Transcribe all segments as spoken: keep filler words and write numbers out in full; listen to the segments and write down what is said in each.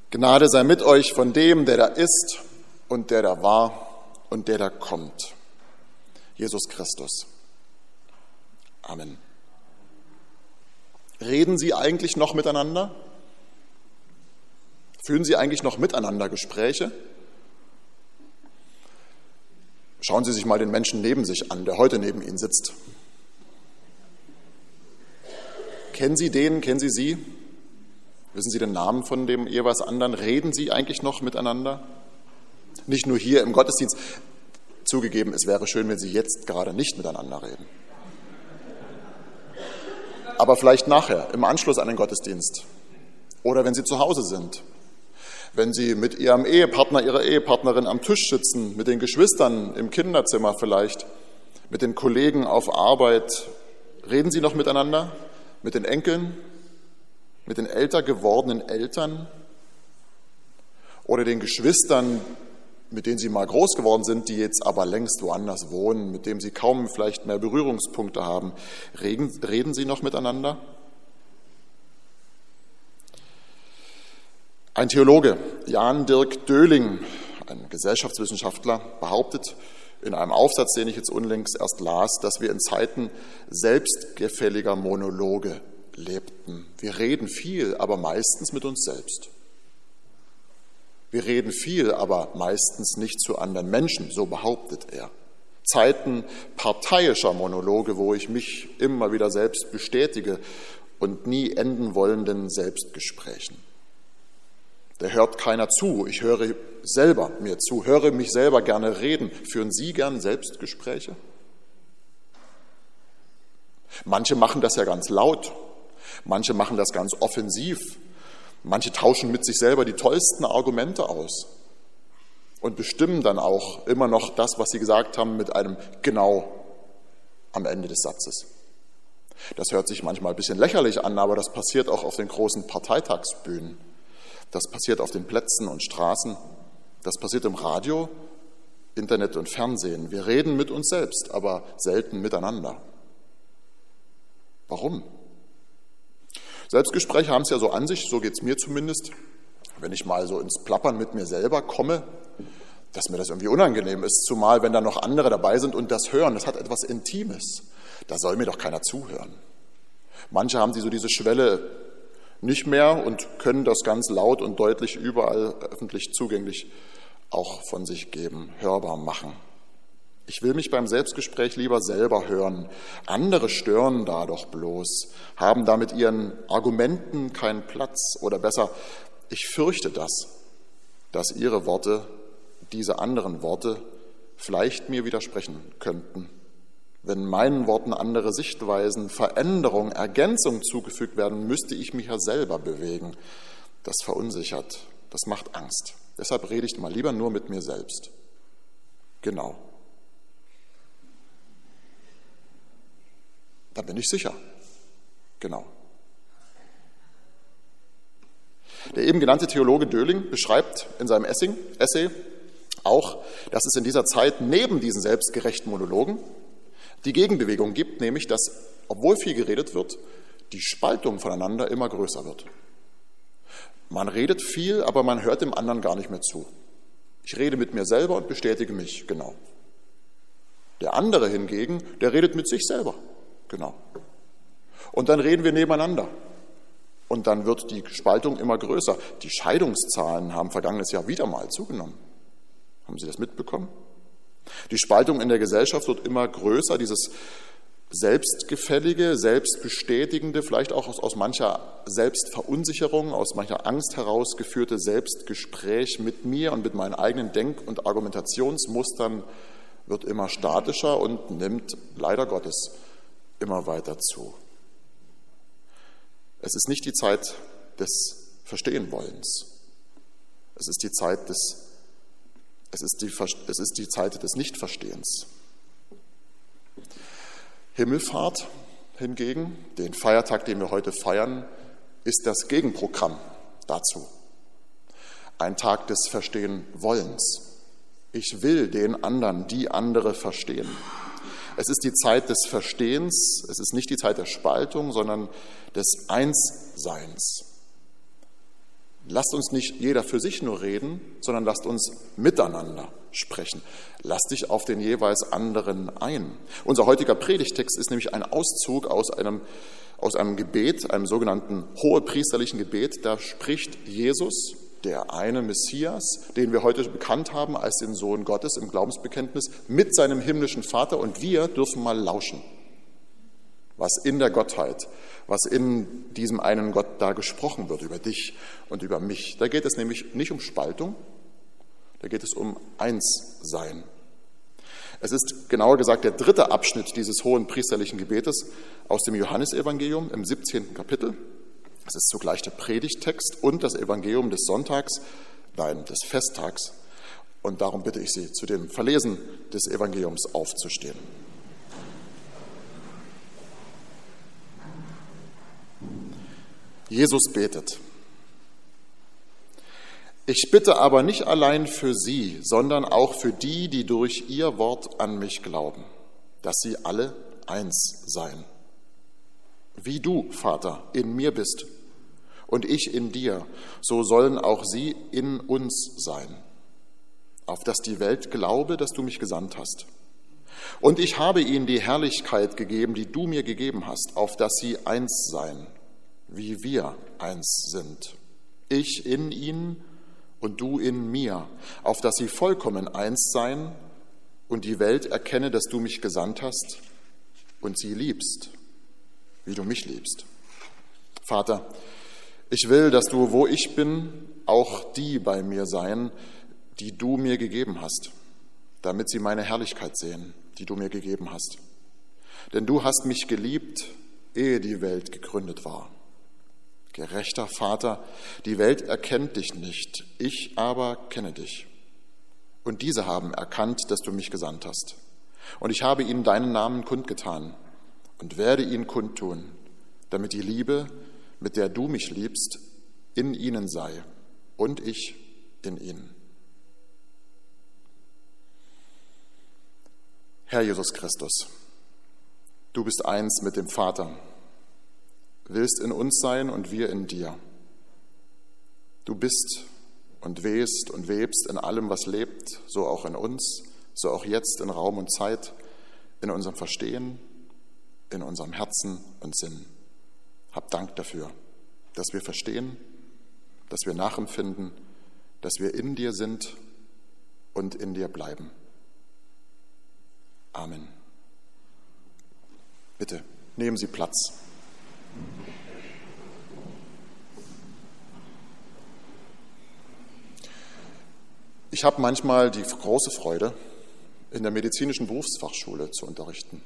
Gnade sei mit euch von dem, der da ist und der da war und der da kommt. Jesus Christus. Amen. Reden Sie eigentlich noch miteinander? Führen Sie eigentlich noch miteinander Gespräche? Schauen Sie sich mal den Menschen neben sich an, der heute neben Ihnen sitzt. Kennen Sie den, kennen Sie sie? Wissen Sie den Namen von dem jeweils anderen? Reden Sie eigentlich noch miteinander? Nicht nur hier im Gottesdienst. Zugegeben, es wäre schön, wenn Sie jetzt gerade nicht miteinander reden. Aber vielleicht nachher, im Anschluss an den Gottesdienst. Oder wenn Sie zu Hause sind. Wenn Sie mit Ihrem Ehepartner, Ihrer Ehepartnerin am Tisch sitzen, mit den Geschwistern im Kinderzimmer vielleicht, mit den Kollegen auf Arbeit. Reden Sie noch miteinander? Mit den Enkeln? Mit den älter gewordenen Eltern? Oder den Geschwistern, mit denen Sie mal groß geworden sind, die jetzt aber längst woanders wohnen, mit denen Sie kaum vielleicht mehr Berührungspunkte haben. Reden, reden Sie noch miteinander? Ein Theologe, Jan Dirk Döhling, ein Gesellschaftswissenschaftler, behauptet in einem Aufsatz, den ich jetzt unlängst erst las, dass wir in Zeiten selbstgefälliger Monologe lebten. Wir reden viel, aber meistens mit uns selbst. Wir reden viel, aber meistens nicht zu anderen Menschen, so behauptet er. Zeiten parteiischer Monologe, wo ich mich immer wieder selbst bestätige und nie enden wollenden Selbstgesprächen. Da hört keiner zu, ich höre selber mir zu, höre mich selber gerne reden. Führen Sie gern Selbstgespräche? Manche machen das ja ganz laut, manche machen das ganz offensiv. Manche tauschen mit sich selber die tollsten Argumente aus und bestimmen dann auch immer noch das, was sie gesagt haben, mit einem Genau am Ende des Satzes. Das hört sich manchmal ein bisschen lächerlich an, aber das passiert auch auf den großen Parteitagsbühnen. Das passiert auf den Plätzen und Straßen. Das passiert im Radio, Internet und Fernsehen. Wir reden mit uns selbst, aber selten miteinander. Warum? Selbstgespräche haben es ja so an sich, so geht es mir zumindest, wenn ich mal so ins Plappern mit mir selber komme, dass mir das irgendwie unangenehm ist, zumal wenn da noch andere dabei sind und das hören, das hat etwas Intimes. Da soll mir doch keiner zuhören. Manche haben die so diese Schwelle nicht mehr und können das ganz laut und deutlich überall öffentlich zugänglich auch von sich geben, hörbar machen. Ich will mich beim Selbstgespräch lieber selber hören. Andere stören da doch bloß, haben da mit ihren Argumenten keinen Platz. Oder besser, ich fürchte das, dass ihre Worte, diese anderen Worte, vielleicht mir widersprechen könnten. Wenn meinen Worten andere Sichtweisen, Veränderung, Ergänzung zugefügt werden, müsste ich mich ja selber bewegen. Das verunsichert, das macht Angst. Deshalb rede ich mal lieber nur mit mir selbst. Genau. Da bin ich sicher. Genau. Der eben genannte Theologe Döhling beschreibt in seinem Essay, Essay auch, dass es in dieser Zeit neben diesen selbstgerechten Monologen die Gegenbewegung gibt, nämlich dass, obwohl viel geredet wird, die Spaltung voneinander immer größer wird. Man redet viel, aber man hört dem anderen gar nicht mehr zu. Ich rede mit mir selber und bestätige mich, genau. Der andere hingegen, der redet mit sich selber. Genau. Und dann reden wir nebeneinander. Und dann wird die Spaltung immer größer. Die Scheidungszahlen haben vergangenes Jahr wieder mal zugenommen. Haben Sie das mitbekommen? Die Spaltung in der Gesellschaft wird immer größer. Dieses selbstgefällige, selbstbestätigende, vielleicht auch aus, aus mancher Selbstverunsicherung, aus mancher Angst herausgeführte Selbstgespräch mit mir und mit meinen eigenen Denk- und Argumentationsmustern wird immer statischer und nimmt leider Gottes immer weiter zu. Es ist nicht die Zeit des Verstehenwollens. Es ist die Zeit des, es ist die, es ist die Zeit des Nichtverstehens. Himmelfahrt hingegen, den Feiertag, den wir heute feiern, ist das Gegenprogramm dazu. Ein Tag des Verstehenwollens. Ich will den anderen, die andere verstehen. Es ist die Zeit des Verstehens, es ist nicht die Zeit der Spaltung, sondern des Einsseins. Lasst uns nicht jeder für sich nur reden, sondern lasst uns miteinander sprechen. Lass dich auf den jeweils anderen ein. Unser heutiger Predigtext ist nämlich ein Auszug aus einem, aus einem Gebet, einem sogenannten hohepriesterlichen Gebet. Da spricht Jesus, der eine Messias, den wir heute bekannt haben als den Sohn Gottes im Glaubensbekenntnis, mit seinem himmlischen Vater, und wir dürfen mal lauschen, was in der Gottheit, was in diesem einen Gott da gesprochen wird, über dich und über mich. Da geht es nämlich nicht um Spaltung, da geht es um Einssein. Es ist genauer gesagt der dritte Abschnitt dieses hohen priesterlichen Gebetes aus dem Johannesevangelium im siebzehnten Kapitel. Es ist zugleich der Predigttext und das Evangelium des Sonntags, nein, des Festtags. Und darum bitte ich Sie, zu dem Verlesen des Evangeliums aufzustehen. Jesus betet: Ich bitte aber nicht allein für sie, sondern auch für die, die durch ihr Wort an mich glauben, dass sie alle eins seien. Wie du, Vater, in mir bist und ich in dir, so sollen auch sie in uns sein, auf dass die Welt glaube, dass du mich gesandt hast. Und ich habe ihnen die Herrlichkeit gegeben, die du mir gegeben hast, auf dass sie eins seien, wie wir eins sind. Ich in ihnen und du in mir, auf dass sie vollkommen eins seien und die Welt erkenne, dass du mich gesandt hast und sie liebst, wie du mich liebst. Vater, ich will, dass du, wo ich bin, auch die bei mir seien, die du mir gegeben hast, damit sie meine Herrlichkeit sehen, die du mir gegeben hast. Denn du hast mich geliebt, ehe die Welt gegründet war. Gerechter Vater, die Welt erkennt dich nicht, ich aber kenne dich. Und diese haben erkannt, dass du mich gesandt hast. Und ich habe ihnen deinen Namen kundgetan und werde ihn kundtun, damit die Liebe, mit der du mich liebst, in ihnen sei und ich in ihnen. Herr Jesus Christus, du bist eins mit dem Vater, willst in uns sein und wir in dir. Du bist und wehst und webst in allem, was lebt, so auch in uns, so auch jetzt in Raum und Zeit, in unserem Verstehen, in unserem Herzen und Sinn. Hab Dank dafür, dass wir verstehen, dass wir nachempfinden, dass wir in dir sind und in dir bleiben. Amen. Bitte, nehmen Sie Platz. Ich habe manchmal die große Freude, in der medizinischen Berufsfachschule zu unterrichten.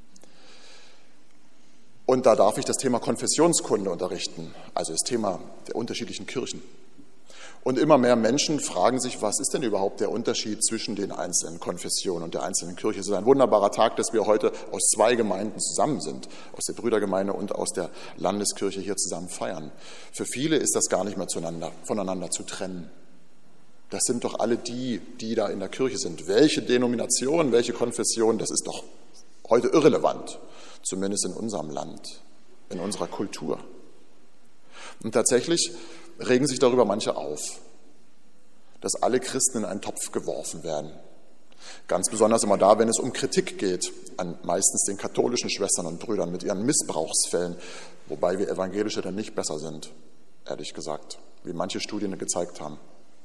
Und da darf ich das Thema Konfessionskunde unterrichten, also das Thema der unterschiedlichen Kirchen. Und immer mehr Menschen fragen sich, was ist denn überhaupt der Unterschied zwischen den einzelnen Konfessionen und der einzelnen Kirche? Es ist ein wunderbarer Tag, dass wir heute aus zwei Gemeinden zusammen sind, aus der Brüdergemeinde und aus der Landeskirche hier zusammen feiern. Für viele ist das gar nicht mehr zueinander, voneinander zu trennen. Das sind doch alle die, die da in der Kirche sind. Welche Denomination, welche Konfession, das ist doch heute irrelevant, zumindest in unserem Land, in unserer Kultur. Und tatsächlich regen sich darüber manche auf, dass alle Christen in einen Topf geworfen werden. Ganz besonders immer da, wenn es um Kritik geht an meistens den katholischen Schwestern und Brüdern mit ihren Missbrauchsfällen, wobei wir Evangelische dann nicht besser sind, ehrlich gesagt, wie manche Studien gezeigt haben.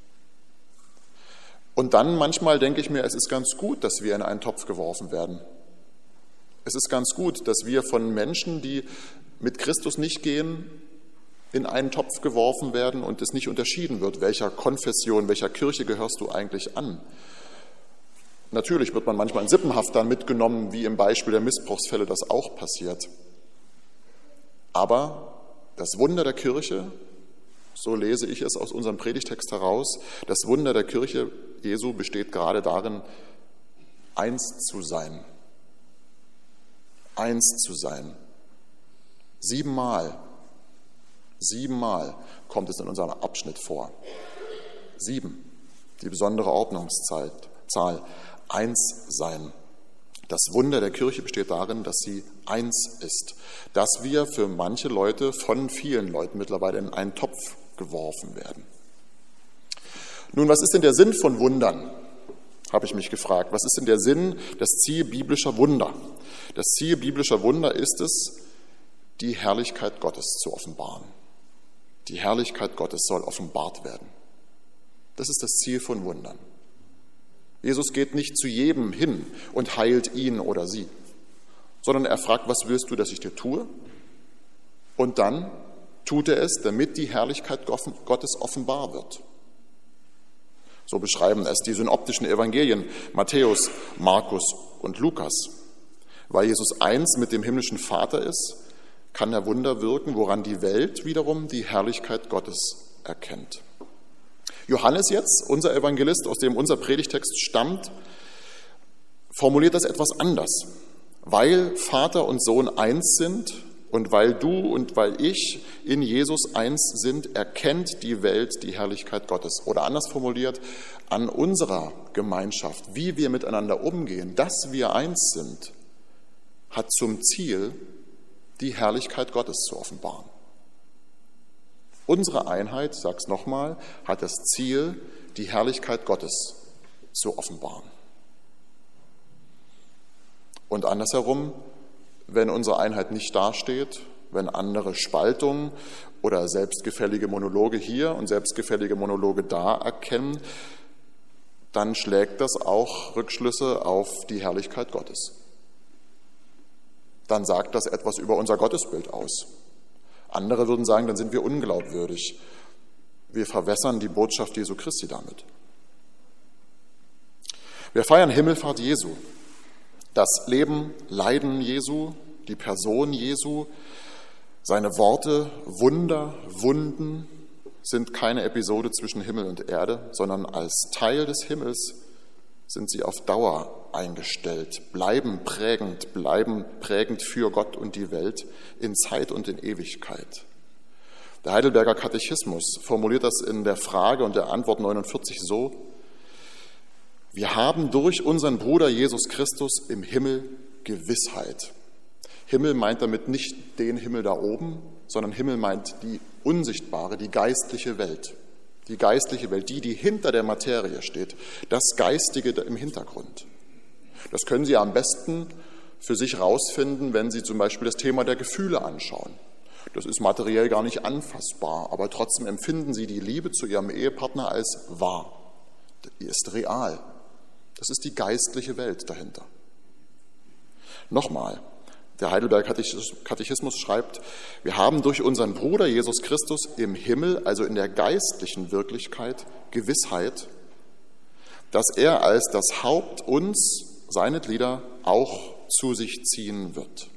Und dann manchmal denke ich mir, es ist ganz gut, dass wir in einen Topf geworfen werden. Es ist ganz gut, dass wir von Menschen, die mit Christus nicht gehen, in einen Topf geworfen werden und es nicht unterschieden wird, welcher Konfession, welcher Kirche gehörst du eigentlich an. Natürlich wird man manchmal in Sippenhaft dann mitgenommen, wie im Beispiel der Missbrauchsfälle das auch passiert. Aber das Wunder der Kirche, so lese ich es aus unserem Predigtext heraus, das Wunder der Kirche Jesu besteht gerade darin, eins zu sein. Eins zu sein. Siebenmal. Siebenmal kommt es in unserem Abschnitt vor. Sieben, die besondere Ordnungszahl. Eins sein. Das Wunder der Kirche besteht darin, dass sie eins ist. Dass wir für manche Leute von vielen Leuten mittlerweile in einen Topf geworfen werden. Nun, was ist denn der Sinn von Wundern? Habe ich mich gefragt. Was ist denn der Sinn, das Ziel biblischer Wunder? Das Ziel biblischer Wunder ist es, die Herrlichkeit Gottes zu offenbaren. Die Herrlichkeit Gottes soll offenbart werden. Das ist das Ziel von Wundern. Jesus geht nicht zu jedem hin und heilt ihn oder sie, sondern er fragt, was willst du, dass ich dir tue? Und dann tut er es, damit die Herrlichkeit Gottes offenbar wird. So beschreiben es die synoptischen Evangelien Matthäus, Markus und Lukas. Weil Jesus eins mit dem himmlischen Vater ist, kann er Wunder wirken, woran die Welt wiederum die Herrlichkeit Gottes erkennt. Johannes jetzt, unser Evangelist, aus dem unser Predigtext stammt, formuliert das etwas anders. Weil Vater und Sohn eins sind und weil du und weil ich in Jesus eins sind, erkennt die Welt die Herrlichkeit Gottes. Oder anders formuliert, an unserer Gemeinschaft, wie wir miteinander umgehen, dass wir eins sind, hat zum Ziel, die Herrlichkeit Gottes zu offenbaren. Unsere Einheit, ich sage es nochmal, hat das Ziel, die Herrlichkeit Gottes zu offenbaren. Und andersherum, wenn unsere Einheit nicht dasteht, wenn andere Spaltungen oder selbstgefällige Monologe hier und selbstgefällige Monologe da erkennen, dann schlägt das auch Rückschlüsse auf die Herrlichkeit Gottes. Dann sagt das etwas über unser Gottesbild aus. Andere würden sagen, dann sind wir unglaubwürdig. Wir verwässern die Botschaft Jesu Christi damit. Wir feiern Himmelfahrt Jesu. Das Leben, Leiden Jesu, die Person Jesu, seine Worte, Wunder, Wunden sind keine Episode zwischen Himmel und Erde, sondern als Teil des Himmels sind sie auf Dauer eingestellt, bleiben prägend, bleiben prägend für Gott und die Welt in Zeit und in Ewigkeit. Der Heidelberger Katechismus formuliert das in der Frage und der Antwort neunundvierzig so: Wir haben durch unseren Bruder Jesus Christus im Himmel Gewissheit. Himmel meint damit nicht den Himmel da oben, sondern Himmel meint die unsichtbare, die geistliche Welt. Die geistliche Welt, die, die hinter der Materie steht, das Geistige im Hintergrund. Das können Sie am besten für sich rausfinden, wenn Sie zum Beispiel das Thema der Gefühle anschauen. Das ist materiell gar nicht anfassbar, aber trotzdem empfinden Sie die Liebe zu Ihrem Ehepartner als wahr. Die ist real. Das ist die geistliche Welt dahinter. Nochmal, der Heidelberger Katechismus schreibt, wir haben durch unseren Bruder Jesus Christus im Himmel, also in der geistlichen Wirklichkeit, Gewissheit, dass er als das Haupt uns, seine Glieder, auch zu sich ziehen wird.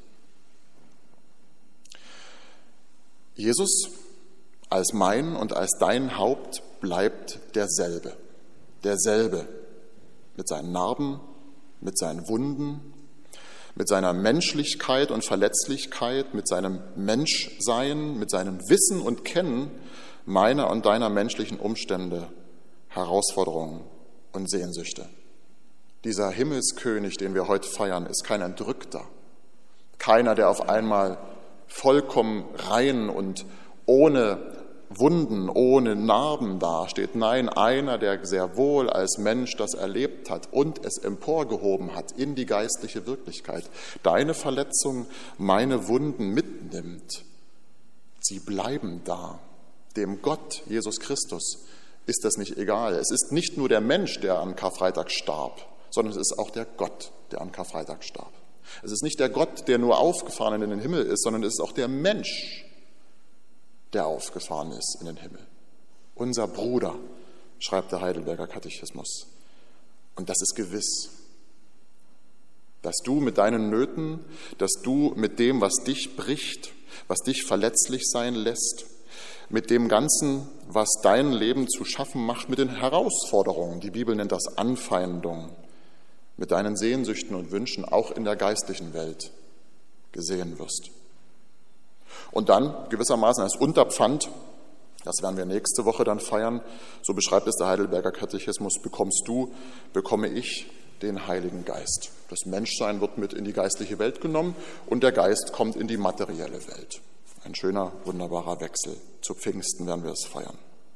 Jesus als mein und als dein Haupt bleibt derselbe, derselbe, mit seinen Narben, mit seinen Wunden, mit seiner Menschlichkeit und Verletzlichkeit, mit seinem Menschsein, mit seinem Wissen und Kennen meiner und deiner menschlichen Umstände, Herausforderungen und Sehnsüchte. Dieser Himmelskönig, den wir heute feiern, ist kein Entrückter, keiner, der auf einmal vollkommen rein und ohne Wunden, ohne Narben dasteht. Nein, einer, der sehr wohl als Mensch das erlebt hat und es emporgehoben hat in die geistliche Wirklichkeit. Deine Verletzung, meine Wunden mitnimmt. Sie bleiben da. Dem Gott, Jesus Christus, ist das nicht egal. Es ist nicht nur der Mensch, der an Karfreitag starb, sondern es ist auch der Gott, der an Karfreitag starb. Es ist nicht der Gott, der nur aufgefahren in den Himmel ist, sondern es ist auch der Mensch, der aufgefahren ist in den Himmel. Unser Bruder, schreibt der Heidelberger Katechismus. Und das ist gewiss, dass du mit deinen Nöten, dass du mit dem, was dich bricht, was dich verletzlich sein lässt, mit dem Ganzen, was dein Leben zu schaffen macht, mit den Herausforderungen, die Bibel nennt das Anfeindungen, mit deinen Sehnsüchten und Wünschen auch in der geistlichen Welt gesehen wirst. Und dann gewissermaßen als Unterpfand, das werden wir nächste Woche dann feiern, so beschreibt es der Heidelberger Katechismus, bekommst du, bekomme ich den Heiligen Geist. Das Menschsein wird mit in die geistliche Welt genommen und der Geist kommt in die materielle Welt. Ein schöner, wunderbarer Wechsel. Zu Pfingsten werden wir es feiern.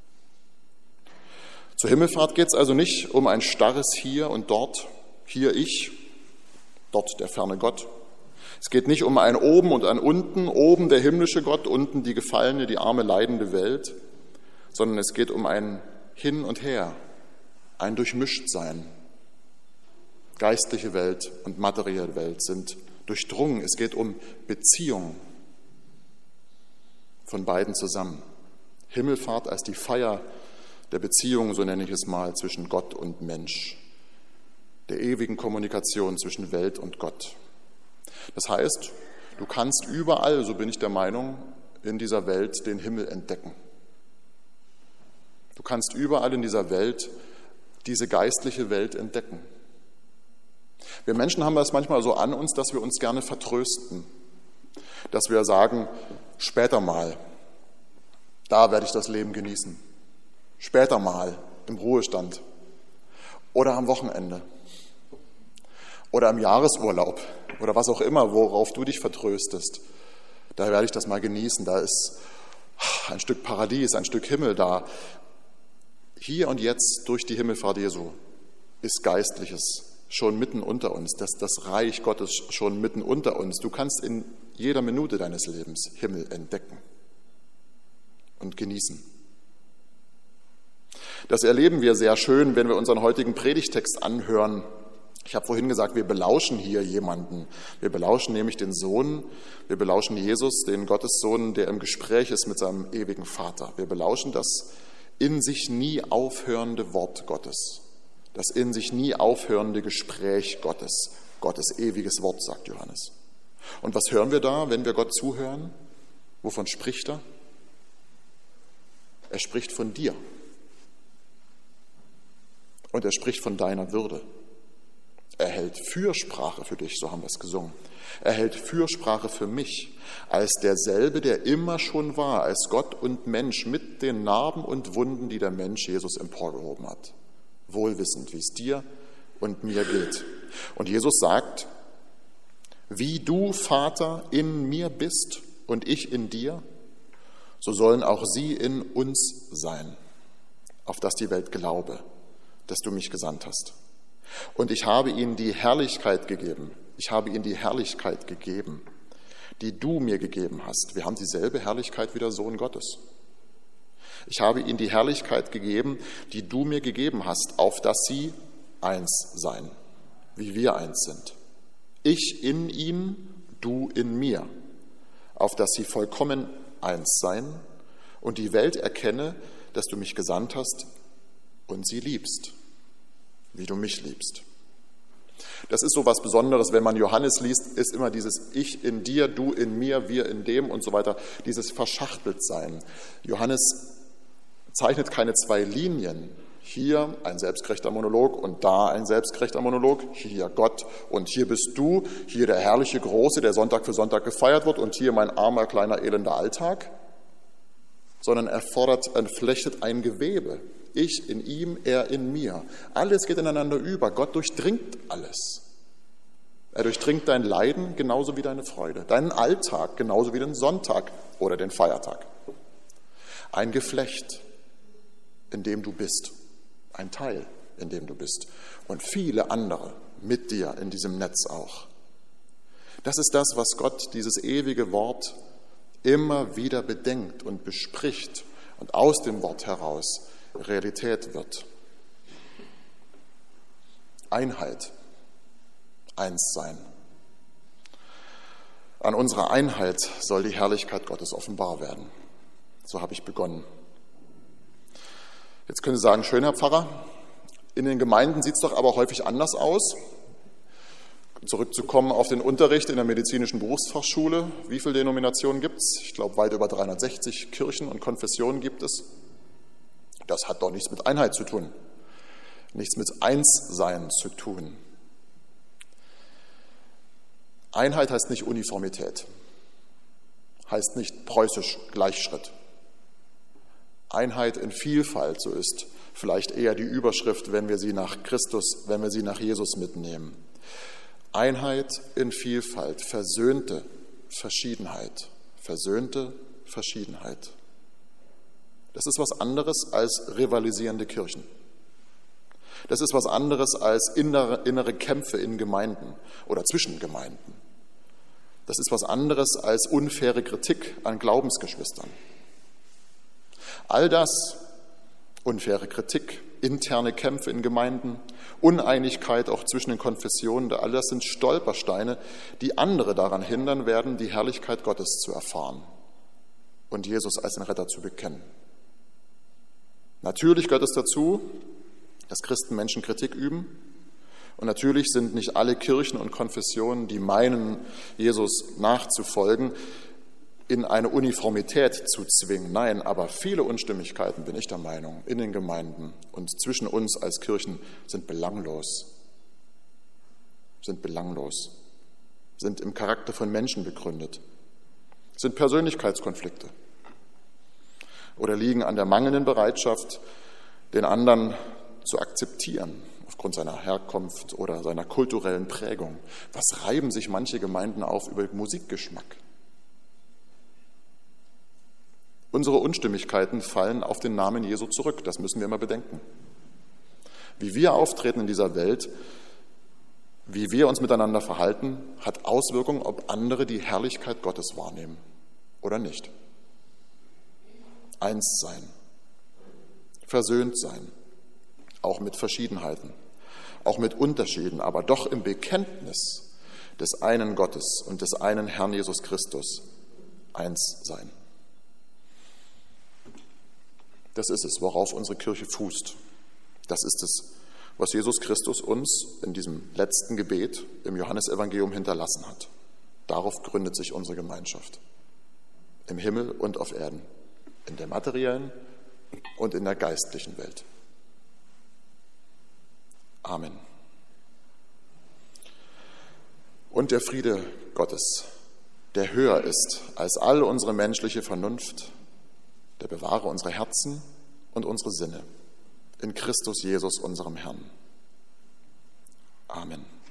Zur Himmelfahrt geht es also nicht um ein starres Hier und Dort, hier ich, dort der ferne Gott. Es geht nicht um ein Oben und ein Unten, oben der himmlische Gott, unten die gefallene, die arme, leidende Welt, sondern es geht um ein Hin und Her, ein Durchmischtsein. Geistliche Welt und materielle Welt sind durchdrungen. Es geht um Beziehung von beiden zusammen. Himmelfahrt als die Feier der Beziehung, so nenne ich es mal, zwischen Gott und Mensch, der ewigen Kommunikation zwischen Welt und Gott. Das heißt, du kannst überall, so bin ich der Meinung, in dieser Welt den Himmel entdecken. Du kannst überall in dieser Welt diese geistliche Welt entdecken. Wir Menschen haben das manchmal so an uns, dass wir uns gerne vertrösten, dass wir sagen, später mal, da werde ich das Leben genießen, später mal im Ruhestand oder am Wochenende oder im Jahresurlaub oder was auch immer, worauf du dich vertröstest, da werde ich das mal genießen, da ist ein Stück Paradies, ein Stück Himmel da. Hier und jetzt durch die Himmelfahrt Jesu ist Geistliches schon mitten unter uns, das, das Reich Gottes schon mitten unter uns. Du kannst in jeder Minute deines Lebens Himmel entdecken und genießen. Das erleben wir sehr schön, wenn wir unseren heutigen Predigtext anhören. Ich habe vorhin gesagt, wir belauschen hier jemanden. Wir belauschen nämlich den Sohn, wir belauschen Jesus, den Gottessohn, der im Gespräch ist mit seinem ewigen Vater. Wir belauschen das in sich nie aufhörende Wort Gottes, das in sich nie aufhörende Gespräch Gottes, Gottes ewiges Wort, sagt Johannes. Und was hören wir da, wenn wir Gott zuhören? Wovon spricht er? Er spricht von dir. Und er spricht von deiner Würde. Er hält Fürsprache für dich, so haben wir es gesungen. Er hält Fürsprache für mich, als derselbe, der immer schon war, als Gott und Mensch, mit den Narben und Wunden, die der Mensch Jesus emporgehoben hat. Wohlwissend, wie es dir und mir geht. Und Jesus sagt, wie du, Vater, in mir bist und ich in dir, so sollen auch sie in uns sein, auf dass die Welt glaube, dass du mich gesandt hast. Und ich habe ihnen die Herrlichkeit gegeben, ich habe ihnen die Herrlichkeit gegeben, die du mir gegeben hast. Wir haben dieselbe Herrlichkeit wie der Sohn Gottes. Ich habe ihnen die Herrlichkeit gegeben, die du mir gegeben hast, auf dass sie eins seien, wie wir eins sind. Ich in ihnen, du in mir, auf dass sie vollkommen eins seien und die Welt erkenne, dass du mich gesandt hast und sie liebst, wie du mich liebst. Das ist so was Besonderes, wenn man Johannes liest, ist immer dieses Ich in dir, du in mir, wir in dem und so weiter, dieses Verschachteltsein. Johannes zeichnet keine zwei Linien. Hier ein selbstgerechter Monolog und da ein selbstgerechter Monolog. Hier Gott und hier bist du. Hier der herrliche Große, der Sonntag für Sonntag gefeiert wird und hier mein armer, kleiner, elender Alltag. Sondern er fordert, er flechtet ein Gewebe. Ich in ihm, er in mir. Alles geht ineinander über. Gott durchdringt alles. Er durchdringt dein Leiden genauso wie deine Freude, deinen Alltag genauso wie den Sonntag oder den Feiertag. Ein Geflecht, in dem du bist, ein Teil, in dem du bist und viele andere mit dir in diesem Netz auch. Das ist das, was Gott, dieses ewige Wort, immer wieder bedenkt und bespricht und aus dem Wort heraus Realität wird. Einheit, eins sein. An unserer Einheit soll die Herrlichkeit Gottes offenbar werden. So habe ich begonnen. Jetzt können Sie sagen, schön, Herr Pfarrer, in den Gemeinden sieht es doch aber häufig anders aus. Zurückzukommen auf den Unterricht in der medizinischen Berufsfachschule. Wie viele Denominationen gibt es? Ich glaube, weit über dreihundertsechzig Kirchen und Konfessionen gibt es. Das hat doch nichts mit Einheit zu tun, nichts mit Einssein zu tun. Einheit heißt nicht Uniformität, heißt nicht preußisch Gleichschritt. Einheit in Vielfalt, so ist vielleicht eher die Überschrift, wenn wir sie nach Christus, wenn wir sie nach Jesus mitnehmen. Einheit in Vielfalt, versöhnte Verschiedenheit, versöhnte Verschiedenheit. Das ist was anderes als rivalisierende Kirchen. Das ist was anderes als innere, innere Kämpfe in Gemeinden oder zwischen Gemeinden. Das ist was anderes als unfaire Kritik an Glaubensgeschwistern. All das, unfaire Kritik, interne Kämpfe in Gemeinden, Uneinigkeit auch zwischen den Konfessionen, all das sind Stolpersteine, die andere daran hindern werden, die Herrlichkeit Gottes zu erfahren und Jesus als den Retter zu bekennen. Natürlich gehört es dazu, dass Christen Menschen Kritik üben. Und natürlich sind nicht alle Kirchen und Konfessionen, die meinen, Jesus nachzufolgen, in eine Uniformität zu zwingen. Nein, aber viele Unstimmigkeiten, bin ich der Meinung, in den Gemeinden und zwischen uns als Kirchen sind belanglos. Sind belanglos. Sind im Charakter von Menschen begründet. Sind Persönlichkeitskonflikte. Oder liegen an der mangelnden Bereitschaft, den anderen zu akzeptieren, aufgrund seiner Herkunft oder seiner kulturellen Prägung. Was reiben sich manche Gemeinden auf über Musikgeschmack? Unsere Unstimmigkeiten fallen auf den Namen Jesu zurück, das müssen wir immer bedenken. Wie wir auftreten in dieser Welt, wie wir uns miteinander verhalten, hat Auswirkungen, ob andere die Herrlichkeit Gottes wahrnehmen oder nicht. Eins sein, versöhnt sein, auch mit Verschiedenheiten, auch mit Unterschieden, aber doch im Bekenntnis des einen Gottes und des einen Herrn Jesus Christus eins sein. Das ist es, worauf unsere Kirche fußt. Das ist es, was Jesus Christus uns in diesem letzten Gebet im Johannesevangelium hinterlassen hat. Darauf gründet sich unsere Gemeinschaft. Im Himmel und auf Erden, in der materiellen und in der geistlichen Welt. Amen. Und der Friede Gottes, der höher ist als all unsere menschliche Vernunft, der bewahre unsere Herzen und unsere Sinne in Christus Jesus, unserem Herrn. Amen.